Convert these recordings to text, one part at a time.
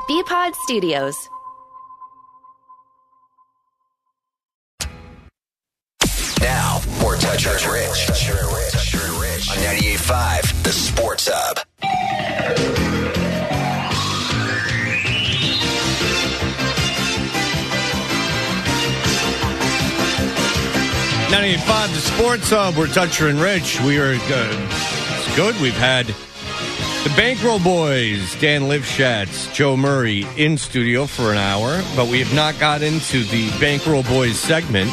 BPod Studios. Now, more Toucher and Rich. On 98.5, The Sports Hub. .98.5, The Sports Hub. We're Toucher and Rich. We are good. It's good. We've had the Bankroll Boys, Dan Lifshatz, Joe Murray in studio for an hour, but we have not got into the Bankroll Boys segment.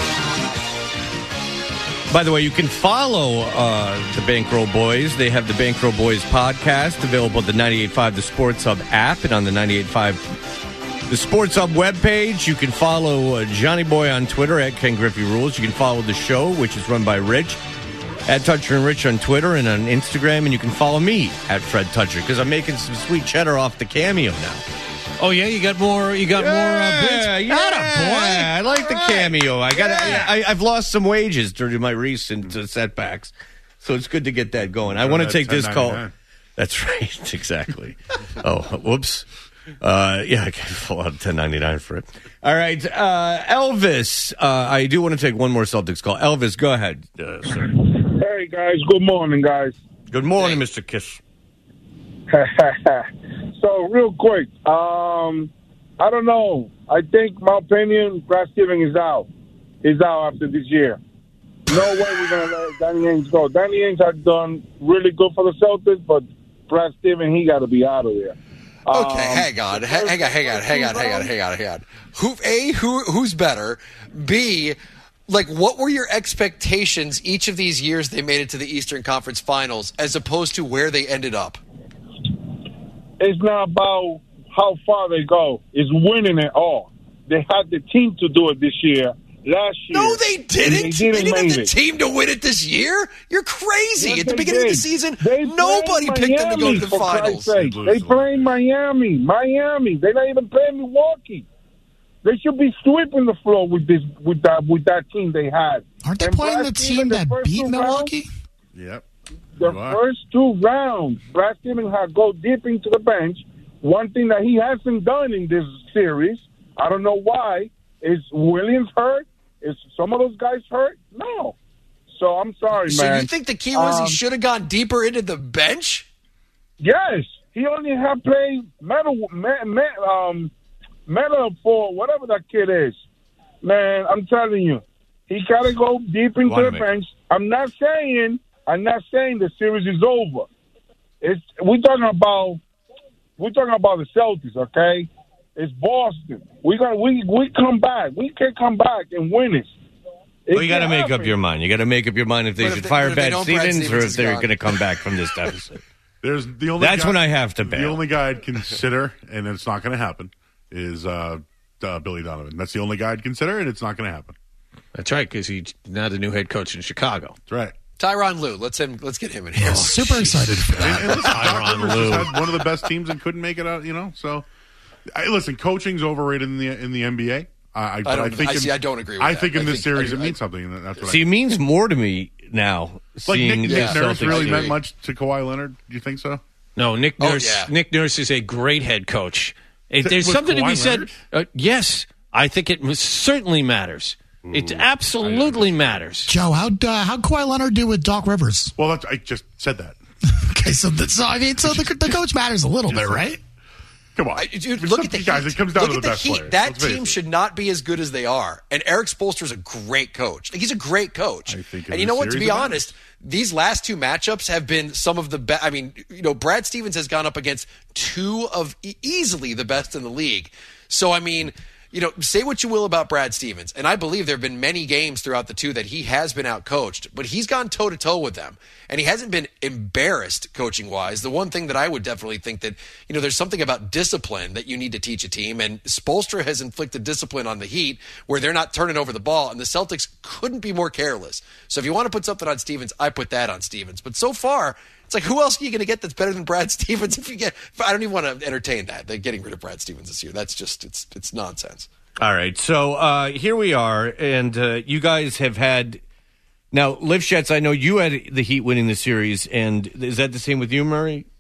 By the way, you can follow the Bankroll Boys. They have the Bankroll Boys podcast available at the 98.5 The Sports Hub app and on the 98.5 The Sports Hub webpage. You can follow Johnny Boy on Twitter at Ken Griffey Rules. You can follow the show, which is run by Rich, at Toucher and Rich on Twitter and on Instagram. And you can follow me at Fred Toucher because I'm making some sweet cheddar off the Cameo now. Oh yeah, you got more. You got more bits. Yeah, I like the Cameo. I've lost some wages during my recent setbacks, so it's good to get that going. I want to take this call. That's right, exactly. Oh, whoops. Yeah, I can pull out $10.99 for it. All right, Elvis. I do want to take one more Celtics call. Elvis, go ahead, sir. Hey guys, good morning, guys. Good morning, Mr. Kiss. So real quick, I don't know. I think, my opinion, Brad Stevens is out. He's out after this year. No way we're gonna let Danny Ainge go. Danny Ainge has done really good for the Celtics, but Brad Stevens, he got to be out of there. Okay, hang on. Who's better? B, like, what were your expectations each of these years they made it to the Eastern Conference Finals, as opposed to where they ended up? It's not about how far they go. It's winning it all. They had the team to do it this year. Last year, no, they didn't. They didn't have the it. team to win it this year. You're crazy. Yes, at the beginning of the season, nobody picked them to go to the finals. They playing Miami. They're not even playing Milwaukee. They should be sweeping the floor with that team they had. Aren't they playing the team that beat Milwaukee? Yep. The first two rounds, Brad Stevens had go deep into the bench. One thing that he hasn't done in this series, I don't know why, is Williams hurt? Is some of those guys hurt? No. So I'm sorry, so man. So you think the key was he should have gone deeper into the bench? Yes. He only had played metal for whatever that kid is. Man, I'm telling you, he got to go deep into the bench. I'm not saying the series is over. We're talking about the Celtics, okay? It's Boston. We come back. We can come back and win it. Well, you got to make up your mind. You got to make up your mind if they should fire Brad Stevens or if they're going to come back from this deficit. That's when I have to bail. The only guy I'd consider, and it's not going to happen, is Billy Donovan. That's the only guy I'd consider, and it's not going to happen. That's right, because he's now the new head coach in Chicago. That's right. Tyronn Lue. Let's get him in here. Super excited for that. And Tyronn Lue had one of the best teams and couldn't make it out. So, listen, coaching's overrated in the NBA. I don't agree with that. I think in this series it means something. And that's what it means more to me now. Like Nick Nurse really meant much to Kawhi Leonard. Do you think so? No, Nick Nurse. Yeah. Nick Nurse is a great head coach. There's something to be said. Yes, I think it certainly matters. It absolutely matters. Joe, how'd Kawhi Leonard do with Doc Rivers? Well, I just said that. Okay, so the coach matters a little bit, right? Come on, dude, look at the guys. It comes down to the best Heat. players. That team should not be as good as they are. And Eric Spoelstra's a great coach. He's a great coach. And you know what? To be honest, these last two matchups have been some of the best. I mean, Brad Stevens has gone up against two of easily the best in the league. So, I mean, say what you will about Brad Stevens, and I believe there have been many games throughout the two that he has been outcoached, but he's gone toe-to-toe with them, and he hasn't been embarrassed coaching-wise. The one thing that I would definitely think that, there's something about discipline that you need to teach a team, and Spoelstra has inflicted discipline on the Heat where they're not turning over the ball, and the Celtics couldn't be more careless. So if you want to put something on Stevens, I put that on Stevens. But so far, it's like, who else are you going to get that's better than Brad Stevens? I don't even want to entertain that. They're getting rid of Brad Stevens this year. That's just, it's nonsense. All right. So here we are, and you guys have had, now, Lifshatz, I know you had the Heat winning the series, and is that the same with you, Murray?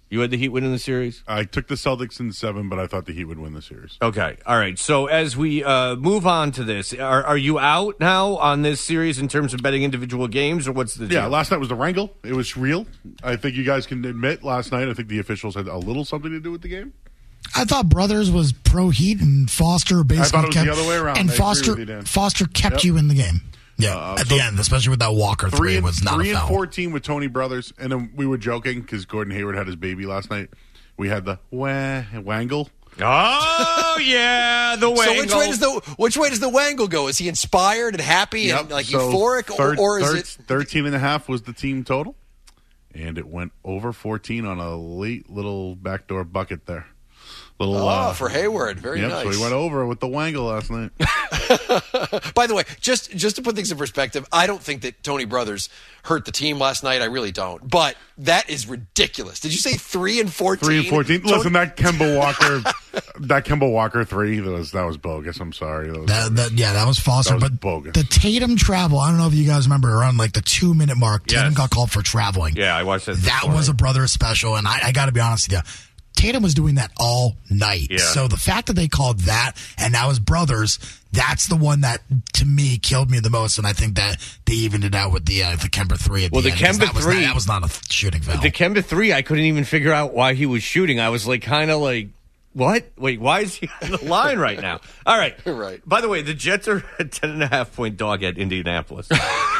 You had the Heat winning the series? I took the Celtics in 7, but I thought the Heat would win the series. Okay. All right. So as we move on to this, are you out now on this series in terms of betting individual games, or what's the deal? Yeah, last night was the wrangle. It was real. I think you guys can admit last night, I think the officials had a little something to do with the game. I thought Brothers was pro Heat, and Foster basically I thought it was the other way around. And Foster kept you in the game. Yeah, at the end, especially with that Walker three, was not a foul. 3-14 with Tony Brothers, and then we were joking because Gordon Hayward had his baby last night. We had the wangle. Oh yeah, the wangle. So which way does the wangle go? Is he inspired and happy and euphoric, or is it 13.5 was the team total, and it went over 14 on a late little backdoor bucket there. For Hayward. Very nice. So he went over with the wangle last night. By the way, just to put things in perspective, I don't think that Tony Brothers hurt the team last night. I really don't. But that is ridiculous. Did you say 3-14? 3-14. Listen, that Kemba Walker 3, that was bogus. I'm sorry. That was Foster. But bogus. The Tatum travel, I don't know if you guys remember, around like the 2-minute mark, Tatum got called for traveling. Yeah, I watched that. That was a Brothers special, and I got to be honest with you. Tatum was doing that all night. Yeah. So the fact that they called that and now his Brothers, that's the one that, to me, killed me the most. And I think that they evened it out with the Kemba 3 at the end. The Kemba 3... That was not a shooting foul. The Kemba 3, I couldn't even figure out why he was shooting. I was kind of like, what? Wait, why is he on the line right now? All right. Right. By the way, the Jets are a 10.5-point dog at Indianapolis.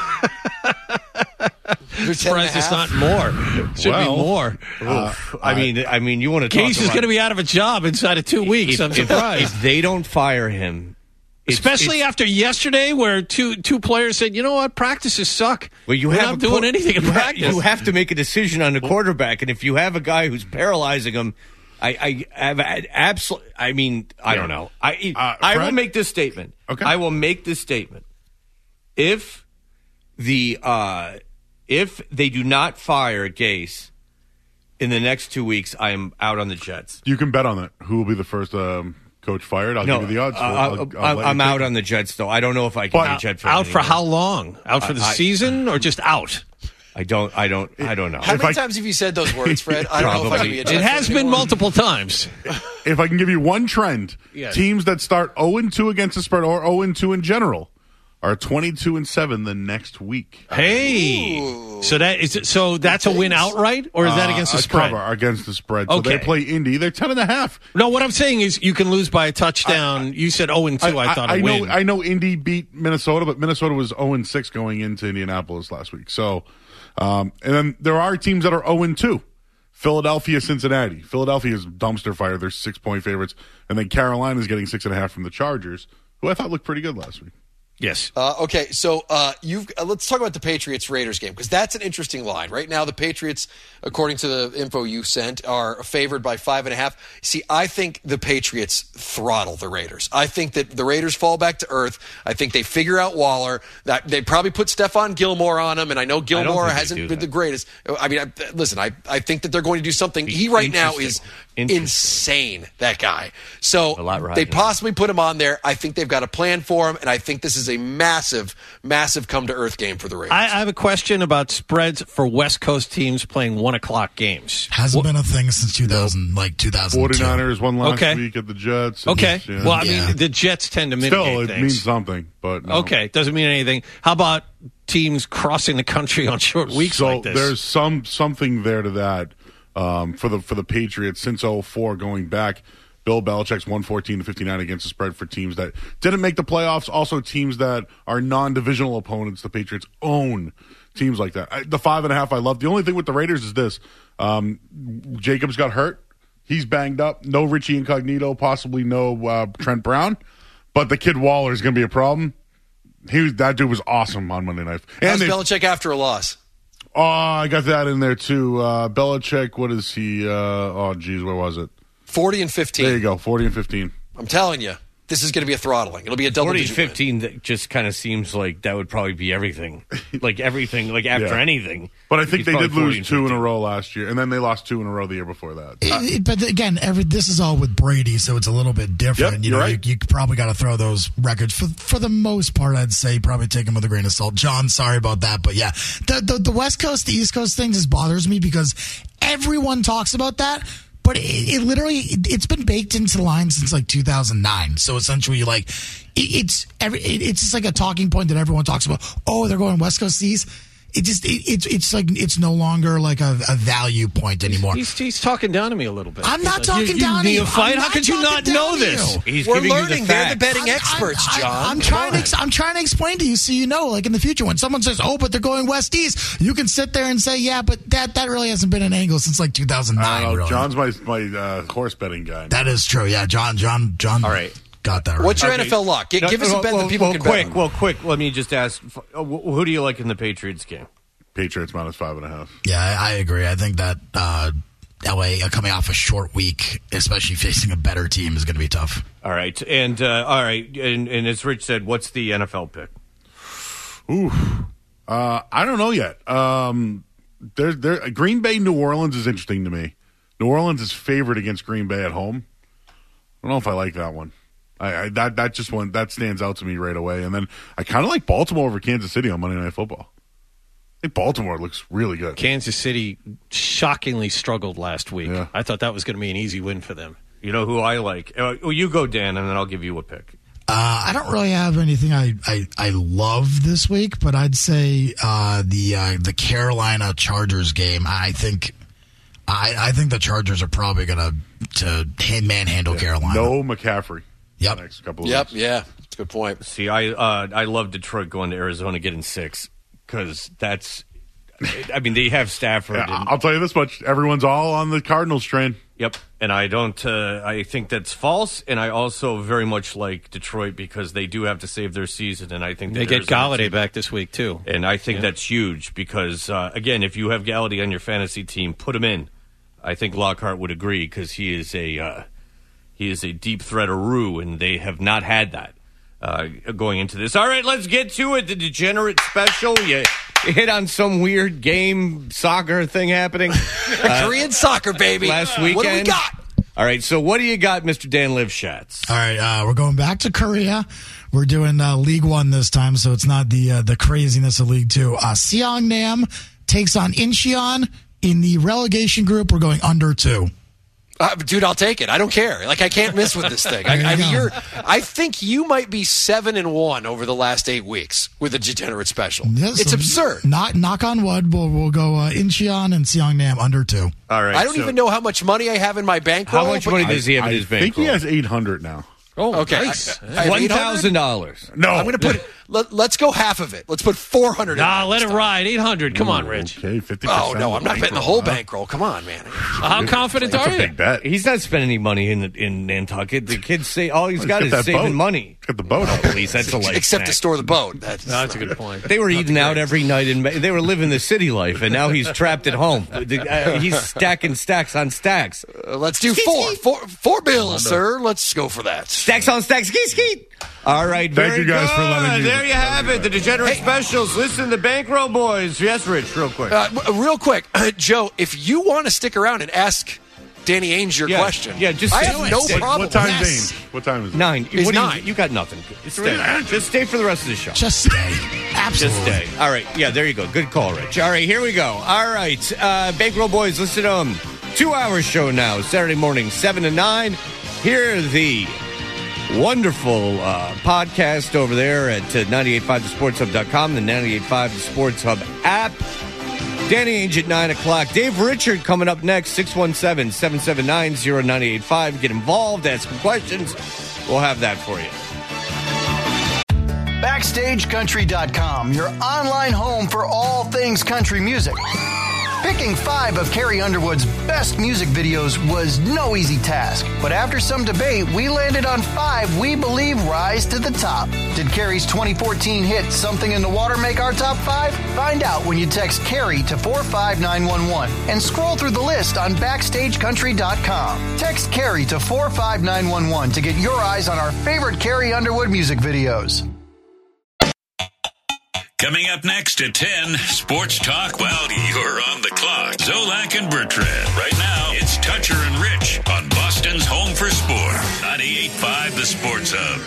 Surprised it's not more. Should be more. I mean, you want to talk Case is going to be out of a job inside of 2 weeks. I'm surprised. If they don't fire him. Especially after yesterday where two players said, you know what, practices suck. Well, We're not doing anything in practice. You have to make a decision on the quarterback, and if you have a guy who's paralyzing him, I have absolutely. I mean, I don't know. I will make this statement. Okay. I will make this statement. If they do not fire Gase in the next 2 weeks, I am out on the Jets. You can bet on that. Who will be the first coach fired? I'll give you the odds. I'm out on the Jets, though. I don't know if I can be a Jet fan. Out for how long? Out for the season or just out? I don't know. How many times have you said those words, Fred? I don't know if I can be a Jet fan. It has been multiple times. If I can give you one trend, teams that start 0-2 against the spread or 0-2 in general are 22-7 the next week. Hey, ooh. So that's a win outright, or is that against the spread? Cover against the spread. So they play Indy. They're 10.5. No, what I'm saying is you can lose by a touchdown. You said 0-2. I thought a win. I know Indy beat Minnesota, but Minnesota was 0-6 going into Indianapolis last week. So, and then there are teams that are 0-2. Philadelphia, Cincinnati. Philadelphia is dumpster fire. They're 6-point favorites, and then Carolina's getting 6.5 from the Chargers, who I thought looked pretty good last week. Yes. Okay, so let's talk about the Patriots-Raiders game, because that's an interesting line. Right now, the Patriots, according to the info you sent, are favored by 5.5. See, I think the Patriots throttle the Raiders. I think that the Raiders fall back to earth. I think they figure out Waller. That they probably put Stephon Gilmore on him, and I know Gilmore hasn't been the greatest. I mean, listen, I think that they're going to do something. He right now is insane, that guy. So they possibly put him on there. I think they've got a plan for him, and I think this is a massive, massive come-to-earth game for the Raiders. I have a question about spreads for West Coast teams playing 1 o'clock games. Hasn't been a thing since 2002. 49ers won last week at the Jets. Okay. Well, I mean, the Jets tend to mitigate things. Still, it means something, but no. Okay, doesn't mean anything. How about teams crossing the country on short weeks like this? There's something there to that for the Patriots since 2004 going back. Bill Belichick's 114-59 against the spread for teams that didn't make the playoffs. Also, teams that are non-divisional opponents. The Patriots own teams like that. The 5.5 I love. The only thing with the Raiders is this: Jacobs got hurt. He's banged up. No Richie Incognito. Possibly no Trent Brown. But the kid Waller is going to be a problem. That dude was awesome on Monday night. How's Belichick after a loss? Oh, I got that in there too. Belichick. What is he? Where was it? 40-15. There you go, 40-15. I'm telling you. this is going to be a throttling. It'll be a double-digit 40-15 that just kind of seems like that would probably be everything. Like after anything. But I think they did lose 2 in a row last year, and then they lost 2 in a row the year before that. But again, this is all with Brady, so it's a little bit different. Yep, you're right. You probably got to throw those records. For the most part, I'd say probably take them with a grain of salt. John, sorry about that, but yeah. The West Coast, the East Coast thing just bothers me because everyone talks about that. But it literally, it's been baked into the line since like 2009. So essentially, like, it's just like a talking point that everyone talks about. Oh, they're going West Coast East. It's like it's no longer like a value point anymore. He's talking down to me a little bit. I'm not talking down to you. How could you not know this? We're learning. They're the betting experts, John. I'm trying to explain to you so you know. Like in the future, when someone says, "Oh, but they're going West East," you can sit there and say, "Yeah, but that really hasn't been an angle since like 2009." Really. John's my horse betting guy. That is true. Yeah, John. All right. Got that right. What's your NFL lock? Give us a bet that people can bet on. Quick. Let me just ask, who do you like in the Patriots game? Patriots -5.5. Yeah, I agree. I think that LA coming off a short week, especially facing a better team, is going to be tough. All right. And as Rich said, what's the NFL pick? Ooh. I don't know yet. Green Bay, New Orleans is interesting to me. New Orleans is favored against Green Bay at home. I don't know if I like that one. That stands out to me right away. And then I kind of like Baltimore over Kansas City on Monday Night Football. I think Baltimore looks really good. Kansas City shockingly struggled last week. Yeah. I thought that was going to be an easy win for them. You know who I like? You go, Dan, and then I'll give you a pick. I don't really have anything I love this week, but I'd say the Carolina Chargers game. I think the Chargers are probably going to manhandle Carolina. No McCaffrey. Yep. The next couple of weeks. Yeah. That's a good point. See, I love Detroit going to Arizona getting 6 because that's. I mean, they have Stafford. Yeah, I'll tell you this much: everyone's all on the Cardinals train. Yep, and I don't. I think that's false, and I also very much like Detroit because they do have to save their season, and I think they get Galladay back this week too. And I think that's huge because again, if you have Galladay on your fantasy team, put him in. I think Lockhart would agree because he is a deep threat-a-roo, and they have not had that going into this. All right, let's get to it. The Degenerate Special. You hit on some weird game soccer thing happening. Korean soccer, baby. Last weekend. What do we got? All right, so what do you got, Mr. Dan Livschatz? All right, we're going back to Korea. We're doing League One this time, so it's not the craziness of League Two. Seongnam takes on Incheon. In the relegation group, we're going under 2. Dude, I'll take it. I don't care. Like, I can't miss with this thing. I think you might be 7-1 over the last 8 weeks with the Degenerate Special. Yes, it's absurd. Knock on wood. We'll go Incheon and Seongnam under 2. All right. I don't even know how much money I have in my bankroll. How much money does he have in his bankroll? I think he has $800 now. Oh, okay. Nice. $1,000. No, I'm going to put. Let's go half of it. Let's put 400. Nah, let it ride. 800. Come on, Rich. Okay, 50%. Oh no, I'm not betting the whole bankroll. Come on, man. How confident are you? Big bet. He's not spending any money in Nantucket. The kids say all he's got is saving money. He's got the boat. At least that's a life Except snack. to store the boat. That's a good point. They were eating out every night, and they were living the city life, and now he's trapped at home. He's stacking stacks on stacks. Let's do four bills, sir. Let's go for that. Stacks on stacks. Skeet. All right, thank you guys for letting me. There you have it, the Degenerate Specials. Listen to Bankroll Boys. Yes, Rich, real quick. Joe, if you want to stick around and ask Danny Ainge your question, just I have no problem. What time, Yes. Dane? What time is it? 9. It's 9. You got nothing. Just stay for the rest of the show. Just stay. Absolutely. Just stay. All right. Yeah, there you go. Good call, Rich. All right, here we go. All right. Bankroll Boys, listen to them. 2-hour show now, Saturday morning, 7 to 9. Hear the wonderful podcast over there at 985thesportshub.com, the 985 The Sports Hub app. Danny Ainge at 9 o'clock. Dave Richard coming up next, 617-779-0985. Get involved, ask some questions. We'll have that for you. BackstageCountry.com, your online home for all things country music. Picking 5 of Carrie Underwood's best music videos was no easy task, but after some debate, we landed on 5 we believe rise to the top. Did Carrie's 2014 hit Something in the Water make our top 5? Find out when you text Carrie to 45911 and scroll through the list on BackstageCountry.com. Text Carrie to 45911 to get your eyes on our favorite Carrie Underwood music videos. Coming up next at 10, Sports Talk while you're on the clock. Zolak and Bertrand. Right now, it's Toucher and Rich on Boston's Home for Sport. 98.5 The Sports Hub.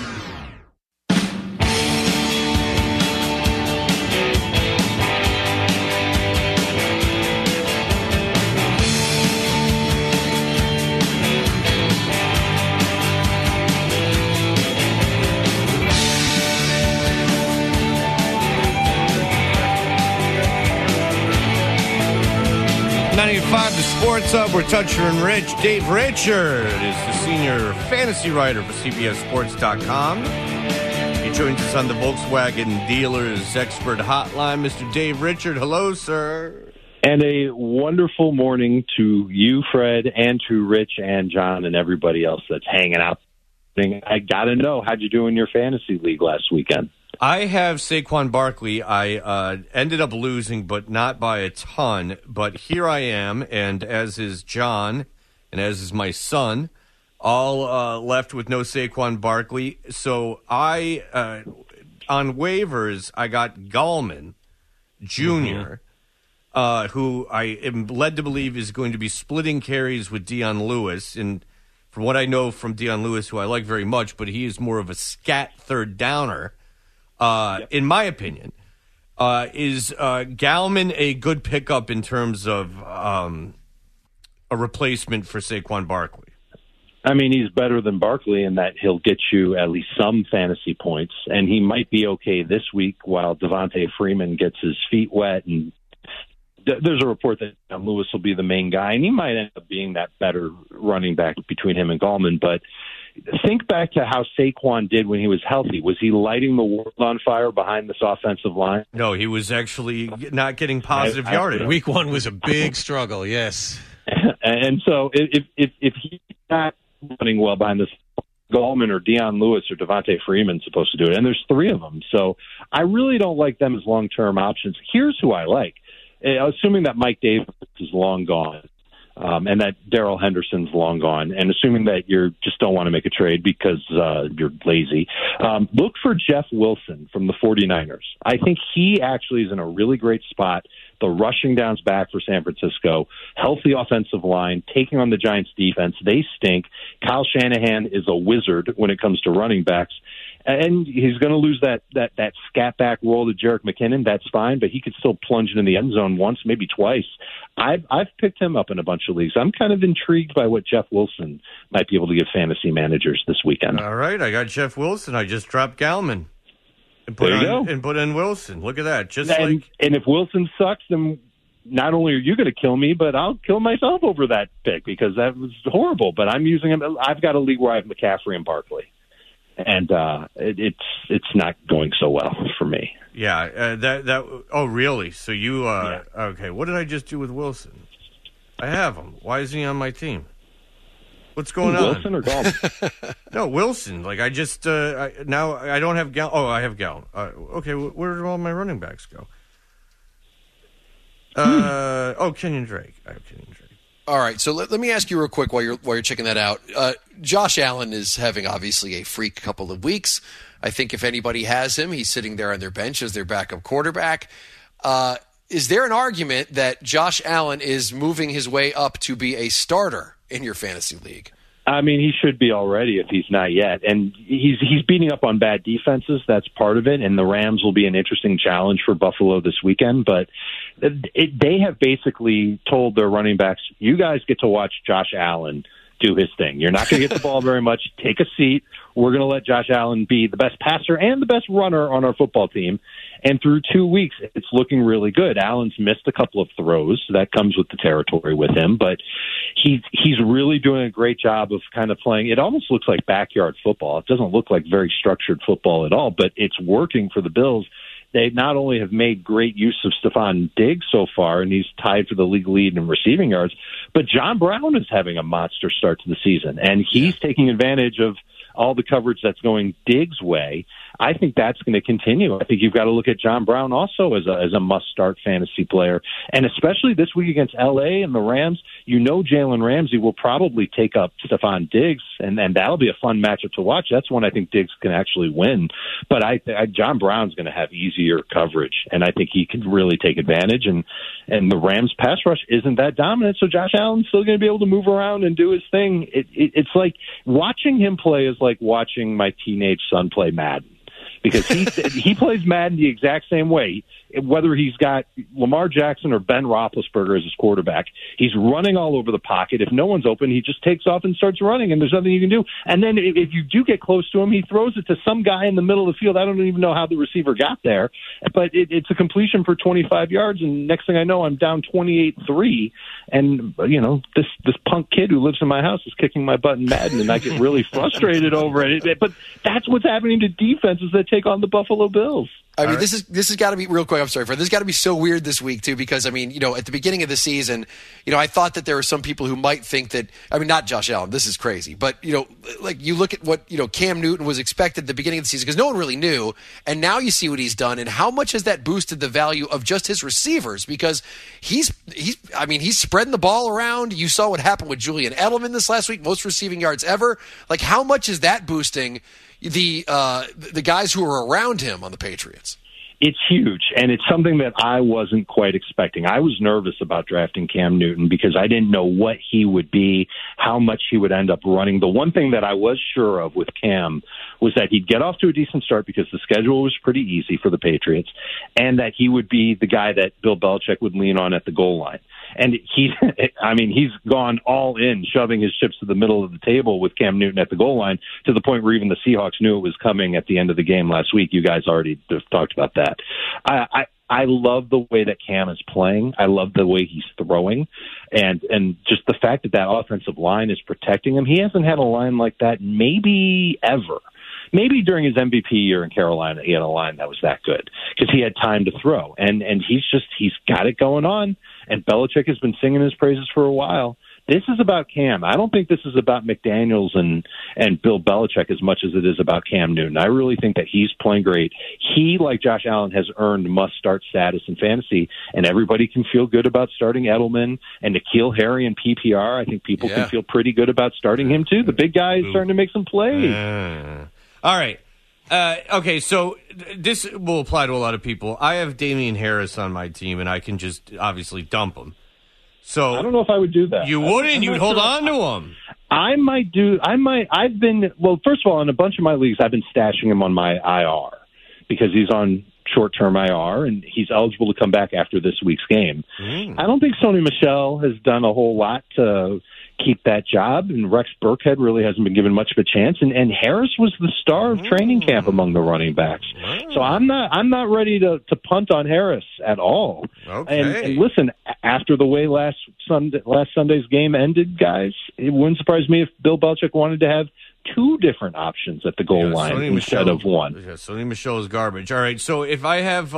The Sports Hub, we're Toucher and Rich. Dave Richard is the senior fantasy writer for CBSSports.com. He joins us on the Volkswagen Dealers Expert Hotline. Mr. Dave Richard, hello, sir. And a wonderful morning to you, Fred, and to Rich and John and everybody else that's hanging out. I got to know, how'd you do in your fantasy league last weekend? I have Saquon Barkley. I ended up losing, but not by a ton. But here I am, and as is John, and as is my son, all left with no Saquon Barkley. So I, on waivers, I got Gallman Jr., who I am led to believe is going to be splitting carries with Dion Lewis. And from what I know from Dion Lewis, who I like very much, but he is more of a scat third downer. In my opinion, is Gallman a good pickup in terms of a replacement for Saquon Barkley? I mean, he's better than Barkley in that he'll get you at least some fantasy points, and he might be okay this week while Devontae Freeman gets his feet wet. And there's a report that Lewis will be the main guy, and he might end up being that better running back between him and Gallman, but think back to how Saquon did when he was healthy. Was he lighting the world on fire behind this offensive line? No, he was actually not getting positive yardage. Week 1 was a big struggle, yes. And so if he's not running well behind this, Gallman or Dion Lewis or Devontae Freeman supposed to do it, and there's 3 of them. So I really don't like them as long-term options. Here's who I like. Assuming that Mike Davis is long gone. And that Darrell Henderson's long gone, and assuming that you just don't want to make a trade because you're lazy, look for Jeff Wilson from the 49ers. I think he actually is in a really great spot. The rushing downs back for San Francisco, healthy offensive line, taking on the Giants' defense. They stink. Kyle Shanahan is a wizard when it comes to running backs. And he's going to lose that scat back role to Jerick McKinnon. That's fine, but he could still plunge into the end zone once, maybe twice. I've picked him up in a bunch of leagues. I'm kind of intrigued by what Jeff Wilson might be able to give fantasy managers this weekend. All right, I got Jeff Wilson. I just dropped Gallman and put in Wilson. Look at that. And if Wilson sucks, then not only are you going to kill me, but I'll kill myself over that pick because that was horrible. But I'm using him. I've got a league where I have McCaffrey and Barkley. And it's not going so well for me. Yeah, Oh, really? So you okay? What did I just do with Wilson? I have him. Why is he on my team? What's going on? Wilson or Gallman? No, Wilson. Like I just now I don't have Gall. Oh, I have Gall. Okay, where did all my running backs go? Kenyon Drake. I have Kenyon Drake. All right, so let me ask you real quick while you're checking that out. Josh Allen is having obviously a freak couple of weeks. I think if anybody has him, he's sitting there on their bench as their backup quarterback. Is there an argument that Josh Allen is moving his way up to be a starter in your fantasy league? I mean, he should be already if he's not yet. And he's beating up on bad defenses. That's part of it. And the Rams will be an interesting challenge for Buffalo this weekend. But they have basically told their running backs, you guys get to watch Josh Allen do his thing. You're not going to get the ball very much. Take a seat. We're going to let Josh Allen be the best passer and the best runner on our football team. And through 2 weeks, it's looking really good. Allen's missed a couple of throws. That comes with the territory with him. But he's really doing a great job of kind of playing. It almost looks like backyard football. It doesn't look like very structured football at all, but it's working for the Bills. They not only have made great use of Stephon Diggs so far, and he's tied for the league lead in receiving yards, but John Brown is having a monster start to the season, and he's taking advantage of all the coverage that's going Diggs' way. I think that's going to continue. I think you've got to look at John Brown also as a must-start fantasy player, and especially this week against L.A. and the Rams. Jalen Ramsey will probably take up Stephon Diggs, and that'll be a fun matchup to watch. That's one I think Diggs can actually win. But John Brown's going to have easier coverage, and I think he can really take advantage. And the Rams' pass rush isn't that dominant, so Josh Allen's still going to be able to move around and do his thing. It's like watching him play is like watching my teenage son play Madden. Because he plays Madden the exact same way, whether he's got Lamar Jackson or Ben Roethlisberger as his quarterback. He's running all over the pocket. If no one's open, he just takes off and starts running, and there's nothing you can do. And then if you do get close to him, he throws it to some guy in the middle of the field. I don't even know how the receiver got there, but it's a completion for 25 yards, and next thing I know, I'm down 28-3, and this punk kid who lives in my house is kicking my butt in Madden, and I get really frustrated over it. But that's what's happening to defenses that take on the Buffalo Bills. I mean, this has got to be real quick. I'm sorry, Fred. This has got to be so weird this week too, because at the beginning of the season, I thought that there were some people who might think that. I mean, not Josh Allen. This is crazy, but like you look at what Cam Newton was expected at the beginning of the season because no one really knew, and now you see what he's done and how much has that boosted the value of just his receivers because he's spreading the ball around. You saw what happened with Julian Edelman this last week, most receiving yards ever. Like, how much is that boosting the guys who are around him on the Patriots? It's huge, and it's something that I wasn't quite expecting. I was nervous about drafting Cam Newton because I didn't know what he would be, how much he would end up running. The one thing that I was sure of with Cam was that he'd get off to a decent start because the schedule was pretty easy for the Patriots, and that he would be the guy that Bill Belichick would lean on at the goal line. And he's gone all in, shoving his chips to the middle of the table with Cam Newton at the goal line to the point where even the Seahawks knew it was coming at the end of the game last week. You guys already talked about that. I love the way that Cam is playing. I love the way he's throwing, and just the fact that offensive line is protecting him. He hasn't had a line like that maybe ever. Maybe during his MVP year in Carolina, he had a line that was that good because he had time to throw, and he's got it going on. And Belichick has been singing his praises for a while. This is about Cam. I don't think this is about McDaniels and Bill Belichick as much as it is about Cam Newton. I really think that he's playing great. He, like Josh Allen, has earned must-start status in fantasy, and everybody can feel good about starting Edelman and N'Keal Harry in PPR. I think people can feel pretty good about starting him, too. The big guy is starting to make some plays. All right. Okay, so this will apply to a lot of people. I have Damian Harris on my team, and I can just obviously dump him. So I don't know if I would do that. You wouldn't? You'd hold on to him. I might. First of all, in a bunch of my leagues, I've been stashing him on my IR because he's on short-term IR, and he's eligible to come back after this week's game. I don't think Sony Michel has done a whole lot to keep that job, and Rex Burkhead really hasn't been given much of a chance, and Harris was the star of training camp among the running backs. So I'm not ready to punt on Harris at all. Okay. And listen, after the way last Sunday's game ended, guys, it wouldn't surprise me if Bill Belichick wanted to have two different options at the goal line instead of one. Yeah, Sony Michel is garbage. All right, so if I have,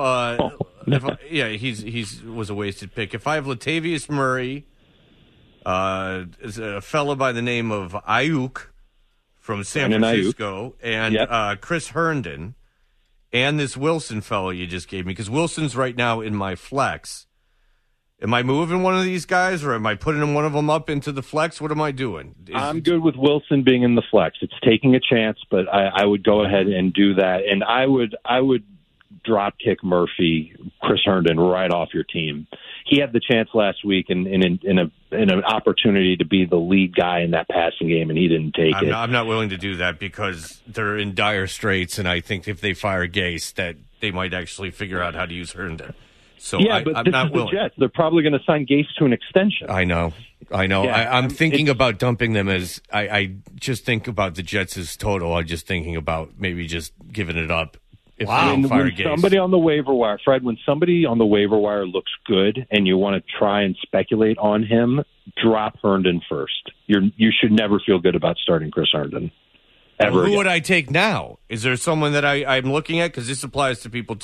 he's was a wasted pick. If I have Latavius Murray, is a fellow by the name of Ayuk from San Francisco, and Chris Herndon, and this Wilson fellow you just gave me, because Wilson's right now in my flex. Am I moving one of these guys, or am I putting one of them up into the flex? What am I doing? I'm good with Wilson being in the flex. It's taking a chance, but I would go ahead and do that, and I would drop kick Murphy, Chris Herndon right off your team. He had the chance last week in an opportunity to be the lead guy in that passing game, and he didn't take it. I'm not willing to do that because they're in dire straits, and I think if they fire Gase, that they might actually figure out how to use Herndon. So but I'm this not is willing. the Jets. They're probably going to sign Gase to an extension. I know. Yeah, I'm thinking about dumping them as I just think about the Jets as total. I'm just thinking about maybe just giving it up. When somebody on the waiver wire, Fred, when somebody on the waiver wire looks good and you want to try and speculate on him, drop Herndon first. You should never feel good about starting Chris Herndon. Who would I take now? Is there someone that I'm looking at? Because this applies to people too.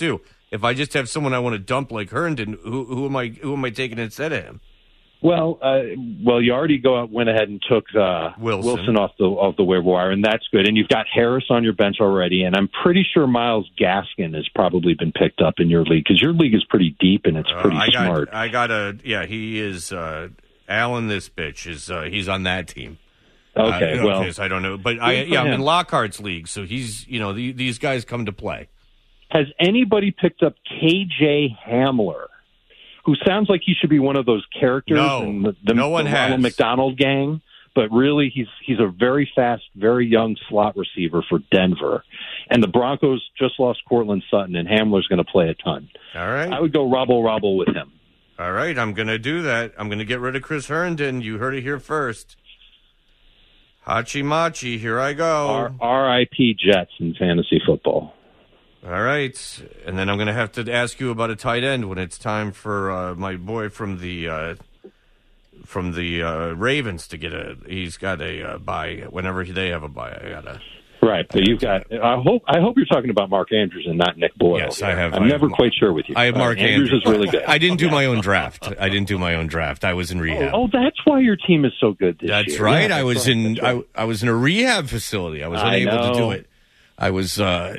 if I just have someone I want to dump like Herndon, who am I taking instead of him? Well, you already went ahead and took Wilson off the waiver wire, and that's good. And you've got Harris on your bench already, and I'm pretty sure Myles Gaskin has probably been picked up in your league because your league is pretty deep and it's pretty smart. He is. Allen, this bitch is. He's on that team. Okay, I don't know, but I'm in Lockhart's league, so he's. These guys come to play. Has anybody picked up KJ Hamler? Who sounds like he should be one of those characters in the Ronald McDonald gang, but really he's a very fast, very young slot receiver for Denver. And the Broncos just lost Cortland Sutton, and Hamler's going to play a ton. All right. I would go robble with him. All right, I'm going to do that. I'm going to get rid of Chris Herndon. You heard it here first. Hachi Machi, here I go. R.I.P. Jets in fantasy football. All right, and then I'm going to have to ask you about a tight end when it's time for my boy from the Ravens to get he's got a bye whenever they have a bye. Right, but you've got. I hope you're talking about Mark Andrews and not Nick Boyle. Yes, I have. I'm never quite sure with you. I have Mark Andrews. Is really good. I didn't do my own draft. I was in rehab. Oh, that's why your team is so good this year. That's right. I was in a rehab facility. I was unable to do it. I was,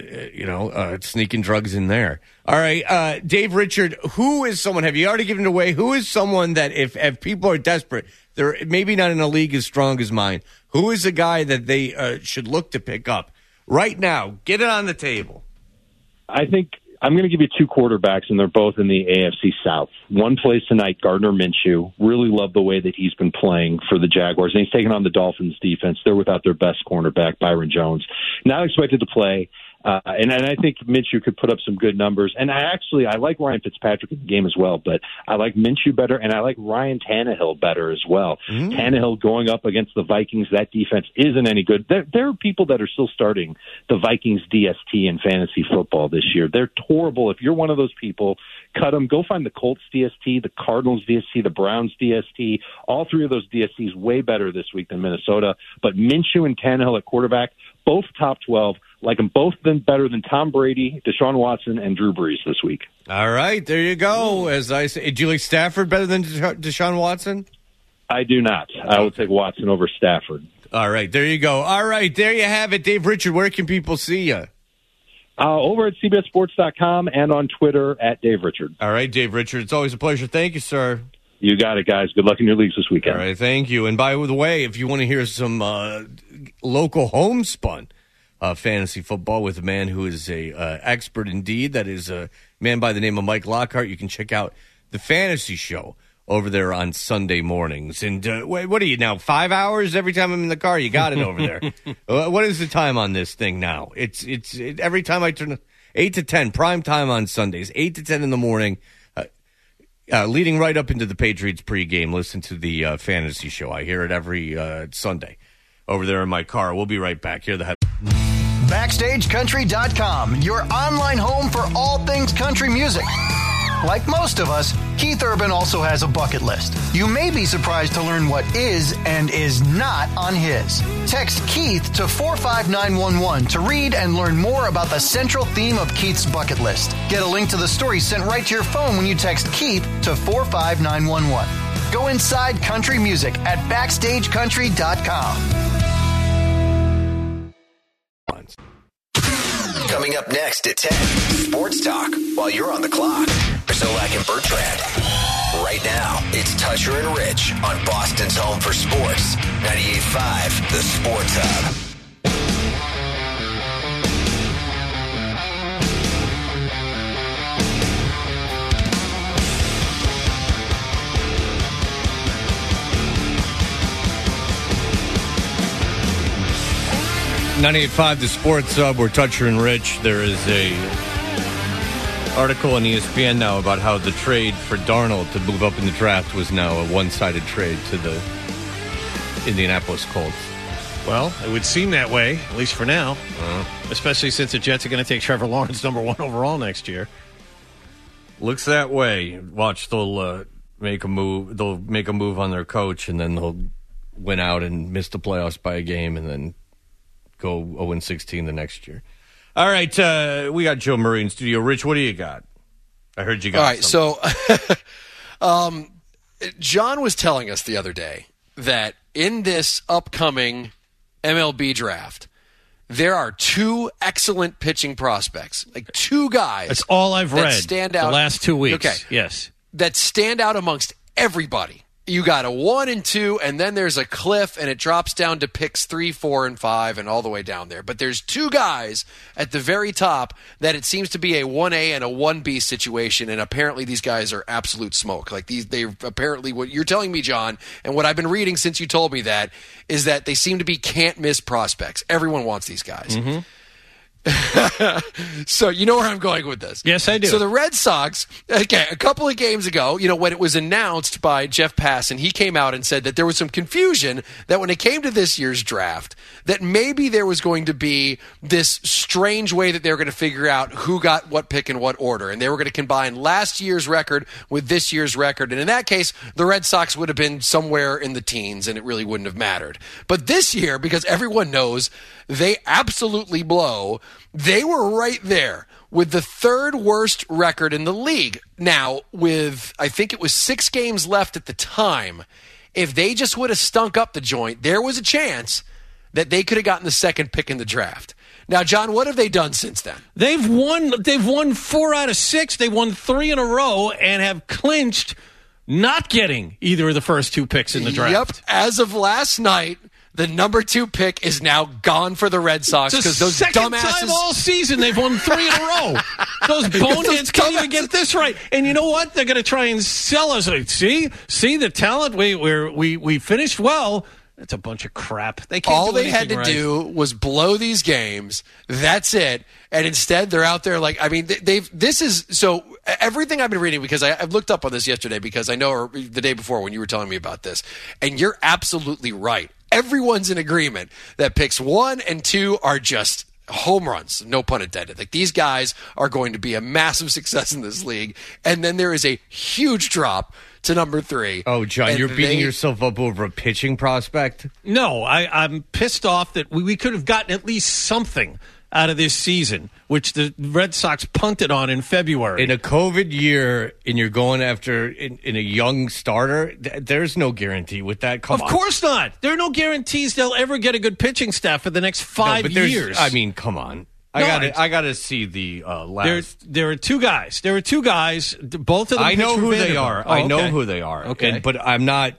sneaking drugs in there. All right, Dave Richard, who is someone, have you already given it away? Who is someone that if people are desperate, they're maybe not in a league as strong as mine, who is a guy that they should look to pick up right now? Get it on the table. I think I'm going to give you two quarterbacks, and they're both in the AFC South. One plays tonight, Gardner Minshew. Really love the way that he's been playing for the Jaguars. And he's taking on the Dolphins defense. They're without their best cornerback, Byron Jones. Not expected to play. And I think Minshew could put up some good numbers. And I like Ryan Fitzpatrick in the game as well, but I like Minshew better, and I like Ryan Tannehill better as well. Tannehill going up against the Vikings, that defense isn't any good. There are people that are still starting the Vikings DST in fantasy football this year. They're horrible. If you're one of those people, cut them. Go find the Colts DST, the Cardinals DST, the Browns DST. All three of those DSTs way better this week than Minnesota. But Minshew and Tannehill at quarterback, both top 12. Like them both been better than Tom Brady, Deshaun Watson, and Drew Brees this week. All right, there you go. As I say, do you like Stafford better than Deshaun Watson? I do not. I will take Watson over Stafford. All right, there you go. All right, there you have it. Dave Richard, where can people see you? Over at CBSSports.com and on Twitter at Dave Richard. All right, Dave Richard, it's always a pleasure. Thank you, sir. You got it, guys. Good luck in your leagues this weekend. All right, thank you. And by the way, if you want to hear some local homespun fantasy football with a man who is a expert indeed, that is a man by the name of Mike Lockhart, you can check out the Fantasy Show over there on Sunday mornings. And what are you now, 5 hours every time I'm in the car? You got it over there. What is the time on this thing now? It's every time I turn 8 to 10, prime time on Sundays, 8 to 10 in the morning, leading right up into the Patriots pregame. Listen to the Fantasy Show. I hear it every Sunday over there in my car. We'll be right back. Here the BackstageCountry.com, your online home for all things country music. Like most of us, Keith Urban also has a bucket list. You may be surprised to learn what is and is not on his. Text Keith to 45911 to read and learn more about the central theme of Keith's bucket list. Get a link to the story sent right to your phone when you text Keith to 45911. Go inside country music at BackstageCountry.com. Coming up next at 10, Sports Talk while you're on the clock. Zolak and Bertrand. Right now, it's Toucher and Rich on Boston's home for sports. 98.5, The Sports Hub. .98.5 The Sports Hub. We're Toucher and Rich. There is a article on ESPN now about how the trade for Darnold to move up in the draft was now a one-sided trade to the Indianapolis Colts. Well, it would seem that way, at least for now. Especially since the Jets are going to take Trevor Lawrence number 1 overall next year. Looks that way. Watch, they'll make a move. They'll make a move on their coach, and then they'll win out and miss the playoffs by a game, and then go 0-16 the next year. All right, we got Joe Murray in studio. Rich, what do you got? I heard you got All right, something. so John was telling us the other day that in this upcoming MLB draft, there are 2 excellent pitching prospects, like 2 guys. That's all I've read stand out the last 2 weeks. Okay. Yes. That stand out amongst everybody. You got a 1 and 2, and then there's a cliff, and it drops down to picks 3, 4, and 5, and all the way down there. But there's 2 guys at the very top that it seems to be a 1A and a 1B situation, and apparently these guys are absolute smoke. Like they apparently, what you're telling me, John, and what I've been reading since you told me that, is that they seem to be can't-miss prospects. Everyone wants these guys. Mm-hmm. So you know where I'm going with this. Yes, I do. So the Red Sox, okay, a couple of games ago, when it was announced by Jeff Passan, he came out and said that there was some confusion that when it came to this year's draft, that maybe there was going to be this strange way that they were going to figure out who got what pick in what order, and they were going to combine last year's record with this year's record, and in that case, the Red Sox would have been somewhere in the teens, and it really wouldn't have mattered. But this year, because everyone knows they absolutely blow, they were right there with the 3rd worst record in the league. Now, with, I think it was 6 games left at the time, if they just would have stunk up the joint, there was a chance that they could have gotten the 2nd pick in the draft. Now, John, what have they done since then? They've won 4 out of 6. They won 3 in a row and have clinched not getting either of the first 2 picks in the draft. Yep. As of last night, the number 2 pick is now gone for the Red Sox because those second dumbasses. Time all season they've won 3 in a row. Those boneheads can't even get this right. And you know what? They're going to try and sell us. See the talent. We finished well. That's a bunch of crap. They can't. All do they had to right. do was blow these games. That's it. And instead, they're out there like, I mean, this is so everything I've been reading, because I've looked up on this yesterday because I know, or the day before when you were telling me about this, and you're absolutely right. Everyone's in agreement that picks 1 and 2 are just home runs, no pun intended. Like, these guys are going to be a massive success in this league. And then there is a huge drop to number 3. Oh, John, you're beating yourself up over a pitching prospect? No, I'm pissed off that we could have gotten at least something out of this season, which the Red Sox punted on in February. In a COVID year, and you're going after in a young starter, there's no guarantee with that. Of course not. There are no guarantees they'll ever get a good pitching staff for the next 5 years. I mean, come on. I gotta see the last. There are 2 guys. Both of them. I know who they are. Oh, I know who they are. Okay, but I'm not.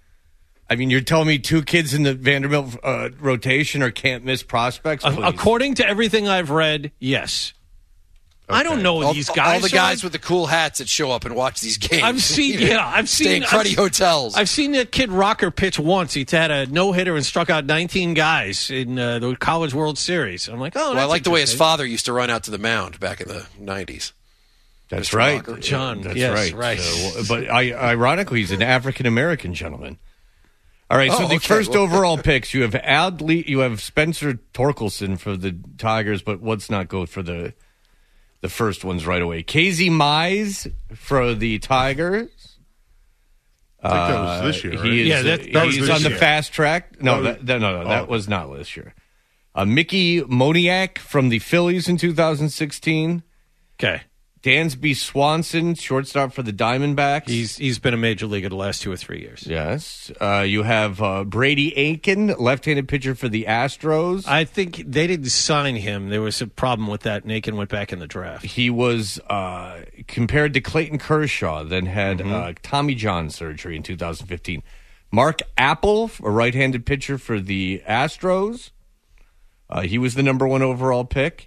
I mean, you're telling me 2 kids in the Vanderbilt rotation are can't-miss prospects? Please. According to everything I've read, yes. Okay. I don't know these guys. All the guys with the cool hats that show up and watch these games. I've seen stay in cruddy hotels. I've seen that kid Rocker pitch once. He had a no-hitter and struck out 19 guys in the College World Series. I'm like, I like the way his father used to run out to the mound back in the 90s. That's Mr. right, Rocker. John. That's yes, right. But ironically, he's an African-American gentleman. All right, so the first overall picks, you have Spencer Torkelson for the Tigers, but let's not go for the first ones right away. KZ Mize for the Tigers. I think that was this year, right? He's on the fast track. No, that was not this year. Mickey Moniak from the Phillies in 2016. Okay. Dansby Swanson, shortstop for the Diamondbacks. He's been a major leaguer the last 2 or 3 years. Yes. You have Brady Aiken, left-handed pitcher for the Astros. I think they didn't sign him. There was a problem with that, and Aiken went back in the draft. He was compared to Clayton Kershaw, then had Tommy John surgery in 2015. Mark Apple, a right-handed pitcher for the Astros. He was the number 1 overall pick.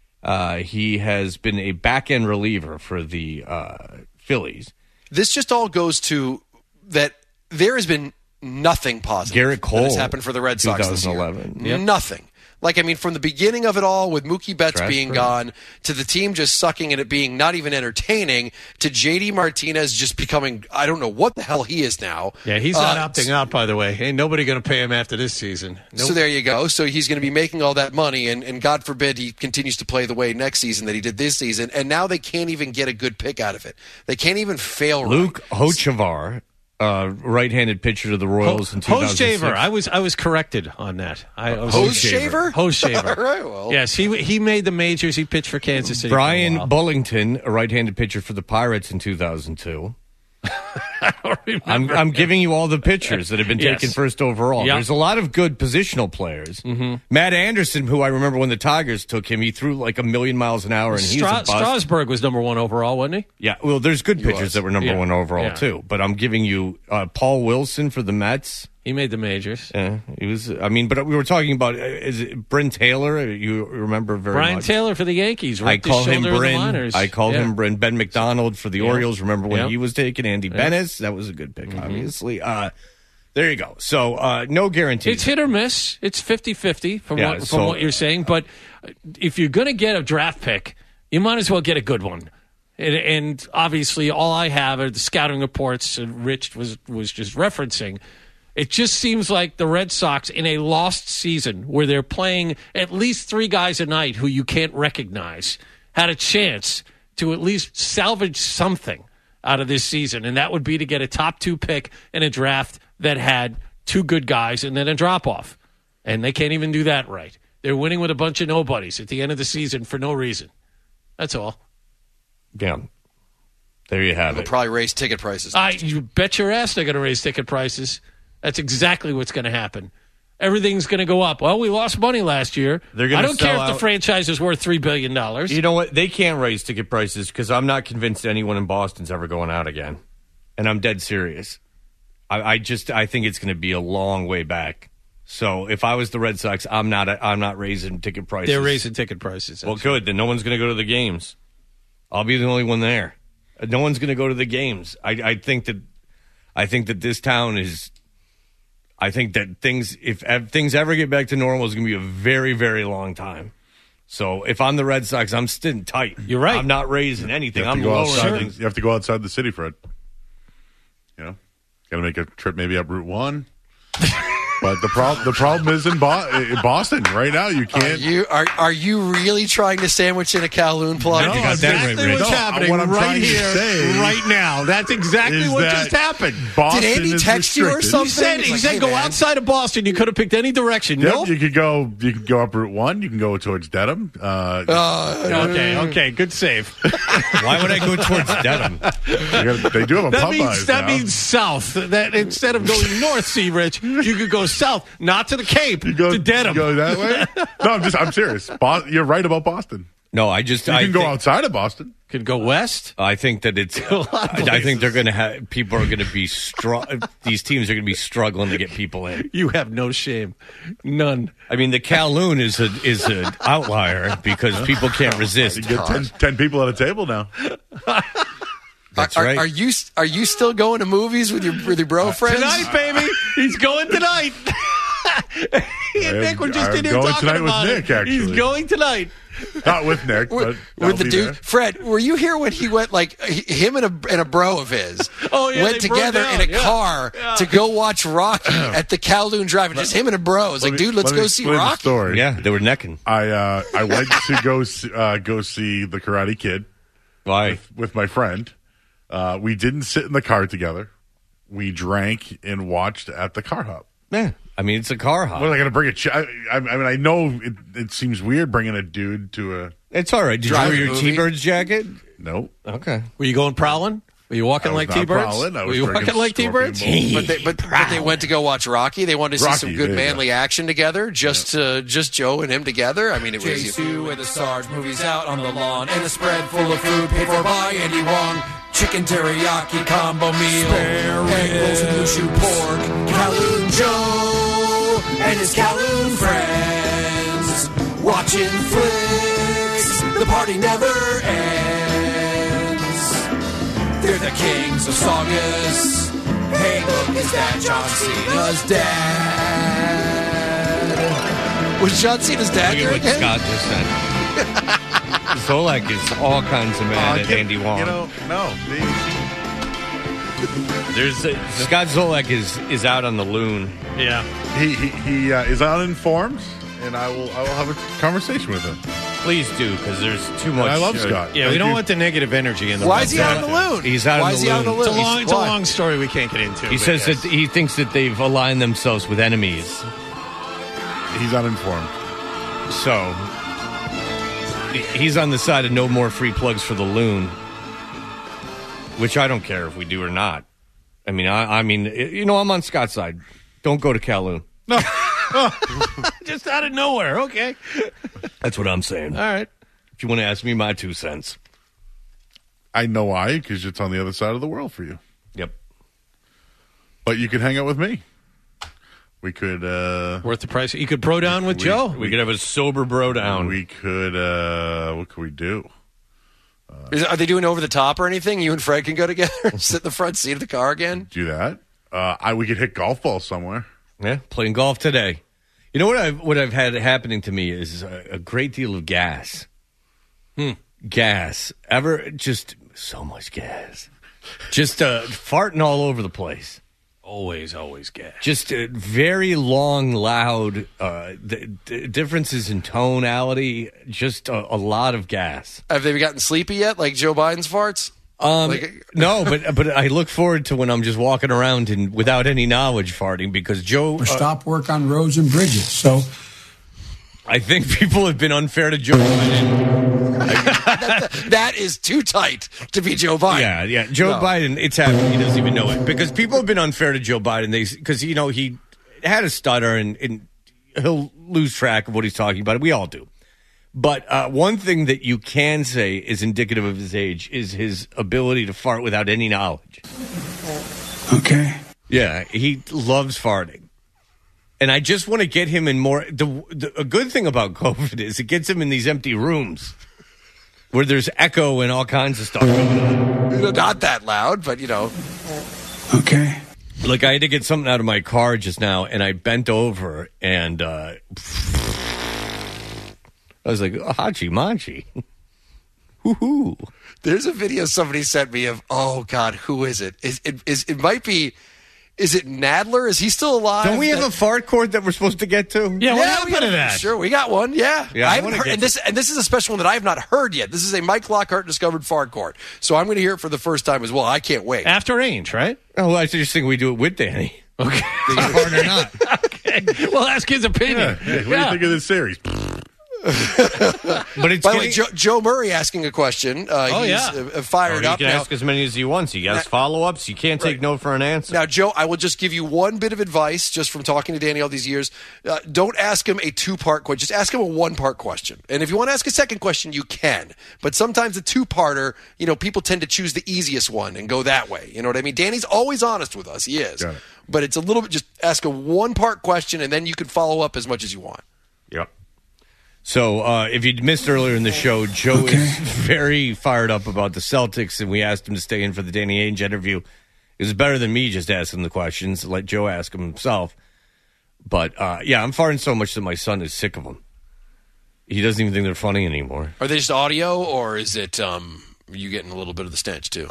He has been a back-end reliever for the Phillies. This just all goes to that there has been nothing positive Garrett Cole that has happened for the Red Sox 2011. this year. Yep. Nothing. Like, I mean, from the beginning of it all, with Mookie Betts being gone, to the team just sucking and it being not even entertaining, to JD Martinez just becoming, I don't know what the hell he is now. Yeah, he's not opting out, by the way. Ain't nobody going to pay him after this season. Nope. So there you go. So he's going to be making all that money, and God forbid he continues to play the way next season that he did this season, and now they can't even get a good pick out of it. They can't even fail Luke Hochevar right-handed pitcher to the Royals in 2006. Hoseshaver. I was corrected on that. Hoseshaver? Hoseshaver. All right, well. Yes, he made the majors. He pitched for Kansas City. Brian Bullington, a right-handed pitcher for the Pirates in 2002. I'm giving you all the pitchers that have been taken first overall. Yep. There's a lot of good positional players. Mm-hmm. Matt Anderson, who I remember when the Tigers took him, he threw like a million miles an hour, and he's a bust. Strasburg was number 1 overall, wasn't he? Yeah, well, there's good pitchers that were number 1 overall too. But I'm giving you Paul Wilson for the Mets. He made the majors. Yeah, he was. I mean, but we were talking about is it Bryn Taylor? You remember Brian much. Taylor for the Yankees. I call him Bryn. I called him Bryn. Ben McDonald for the Orioles. Remember when he was taken? Andy Bennis. That was a good pick, obviously. There you go. So no guarantees. It's hit or miss. It's 50-50 from what you're saying. But if you're going to get a draft pick, you might as well get a good one. And obviously, all I have are the scouting reports Rich was just referencing. It just seems like the Red Sox in a lost season where they're playing at least 3 guys a night who you can't recognize had a chance to at least salvage something out of this season, and that would be to get a top 2 pick in a draft that had 2 good guys and then a drop-off. And they can't even do that right. They're winning with a bunch of nobodies at the end of the season for no reason. That's all. Yeah. There you have They'll it. probably raise ticket prices. You bet your ass they're going to raise ticket prices. That's exactly what's going to happen. Everything's going to go up. Well, we lost money last year. I don't care if the franchise is worth $3 billion. You know what? They can't raise ticket prices because I'm not convinced anyone in Boston's ever going out again. And I'm dead serious. I think it's going to be a long way back. So if I was the Red Sox, I'm not raising ticket prices. They're raising ticket prices. Well, good. Then no one's going to go to the games. I'll be the only one there. No one's going to go to the games. I think that this town is. I think that if things ever get back to normal, it's going to be a very, very long time. So if I'm the Red Sox, I'm sitting tight. You're right. I'm not raising anything. I'm lowering things. You have to go outside the city, Fred. You know, got to make a trip maybe up Route 1. But the problem is in Boston right now. You can't. Are you really trying to sandwich in a Kowloon plug? No, that's exactly what's happening what I'm right here, say right now. That's exactly what just happened. Boston Did Andy text you or something? He said, go outside of Boston. You could have picked any direction. Yep, Nope. you could go up Route 1. You can go towards Dedham. Okay, good save. Why would I go towards Dedham? They do have a Popeyes That now. means south. That instead of going north, see, Rich, you could go south, not to the Cape, to Dedham. You go that way? No, I'm serious. You're right about Boston. No, you can go outside of Boston. Could go west. I think that it's. I think they're going to have people are going to be these teams are going to be struggling to get people in. You have no shame, none. I mean, the Kowloon is an outlier because people can't resist. You get 10 people at a table now. That's right. Are you still going to movies with your bro friends tonight, baby? He's going tonight. He and Nick were just in here talking about it. Nick, actually. He's going tonight. Not with Nick, but with the dude. there. Fred, were you here when he went, like, him and a bro of his went together in a car to go watch Rocky at the Kowloon Drive? Just him and a bro. It's like, dude, let's go see Rocky. Story. Yeah, they were necking. I went to go see The Karate Kid. Why? With my friend. We didn't sit in the car together. We drank and watched at the car hop. Yeah. I mean, it's a car hop. What, I got to bring I mean, I know it seems weird bringing a dude to a... It's all right. Did you wear your T-Birds jacket? No. Okay. Were you going prowling? Were you walking like T-Birds? Were you walking like T-Birds? But they went to go watch Rocky. They wanted to see some good manly action together, just Joe and him together. I mean, it was... J2 and the Sarge movies out on the lawn, and a spread full of food paid for by Andy Wong. Chicken teriyaki combo meal, egg rolls and Mushu pork, Kowloon Joe and his Kowloon friends, watching flicks, the party never ends. They're the kings of Saugus. Hey, look, is that John Cena's dad? Was John Cena's dad here again? Scott just said. Zolak is all kinds of mad at Andy Wong. You know, no. There's Scott Zolak is out on the loon. Yeah, he is uninformed, and I will have a conversation with him. Please do, because there's too much. I love Scott. Yeah, we don't want the negative energy in the Why is he on the loon? He's out Why on is the he on the loon. loon? It's a long story we can't get into. He says that he thinks that they've aligned themselves with enemies. He's uninformed. So he's on the side of no more free plugs for the loon, which I don't care if we do or not. I mean, I'm on Scott's side. Don't go to Kowloon. No. Just out of nowhere. Okay. That's what I'm saying. All right. If you want to ask me my 2 cents. I know why, because it's on the other side of the world for you. Yep. But you could hang out with me. We could... worth the price. You could bro down with Joe. We could have a sober bro down. We could... what could we do? Are they doing over the top or anything? You and Fred can go together and sit in the front seat of the car again? Do that. We could hit golf balls somewhere. Yeah, playing golf today. You know what I've had happening to me is a great deal of gas. Gas. Just so much gas. Just farting all over the place. Always gas. Just very long, loud differences in tonality. Just a lot of gas. Have they gotten sleepy yet, like Joe Biden's farts? No, but I look forward to when I'm just walking around and without any knowledge farting, because Joe... stop work on roads and bridges, so... I think people have been unfair to Joe Biden. That is too tight to be Joe Biden. Yeah. Joe Biden, it's happening. He doesn't even know it. Because people have been unfair to Joe Biden. Because, he had a stutter and he'll lose track of what he's talking about. We all do. But one thing that you can say is indicative of his age is his ability to fart without any knowledge. Okay. Yeah, he loves farting. And I just want to get him in more... a good thing about COVID is it gets him in these empty rooms where there's echo and all kinds of stuff going on. Not that loud, but, Okay. Like, I had to get something out of my car just now, and I bent over, and I was like, hachi machi. Woo-hoo. There's a video somebody sent me of, oh, God, who is it? It might be... Is it Nadler? Is he still alive? Don't we have a fart court that we're supposed to get to? Yeah, what happened to that? Sure, we got one. Yeah, I haven't heard, and this is a special one that I have not heard yet. This is a Mike Lockhart discovered fart court, so I'm going to hear it for the first time as well. I can't wait. After Ainge, right? Oh, I just think we do it with Danny. Okay, fart or not? Okay, well, ask his opinion. Yeah. What do you think of this series? But it's by the way, Joe Murray asking a question. He's fired up. You can ask as many as he wants. He has follow-ups. You can't take no for an answer. Now, Joe, I will just give you one bit of advice just from talking to Danny all these years. Don't ask him a 2-part question. Just ask him a 1-part question. And if you want to ask a second question, you can. But sometimes a 2-parter, people tend to choose the easiest one and go that way. You know what I mean? Danny's always honest with us. He is. But it's a little bit, just ask a 1-part question, and then you can follow up as much as you want. Yep. So if you missed earlier in the show, Joe is very fired up about the Celtics, and we asked him to stay in for the Danny Ainge interview. It was better than me just asking the questions. Let Joe ask them himself. But, I'm farting so much that my son is sick of them. He doesn't even think they're funny anymore. Are they just audio, or is it you getting a little bit of the stench, too?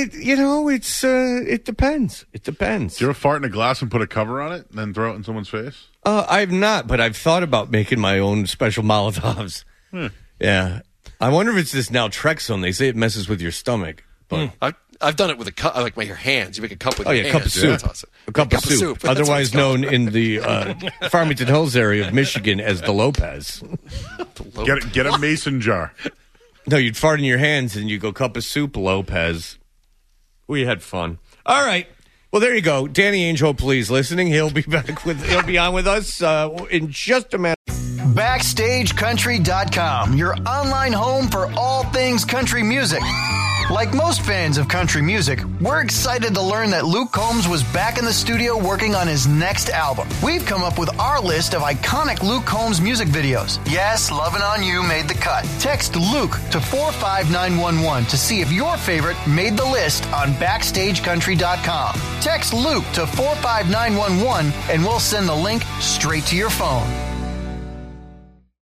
It depends. It depends. Do you ever fart in a glass and put a cover on it and then throw it in someone's face? I've not, but I've thought about making my own special Molotovs. Yeah. I wonder if it's this naltrexone. They say it messes with your stomach. But I've done it with a cup, like your hands. You make a cup with your hands. Cup of soup. A cup of soup. Otherwise known in the Farmington Hills area of Michigan as the Lopez. Get a mason jar. No, you'd fart in your hands and you go cup of soup, Lopez. We had fun. All right. Well, there you go. Danny Ainge, hopefully he's listening. He'll be on with us in just a minute. BackstageCountry.com, your online home for all things country music. Like most fans of country music, we're excited to learn that Luke Combs was back in the studio working on his next album. We've come up with our list of iconic Luke Combs music videos. Yes, Lovin' On You made the cut. Text Luke to 45911 to see if your favorite made the list on BackstageCountry.com. Text Luke to 45911 and we'll send the link straight to your phone.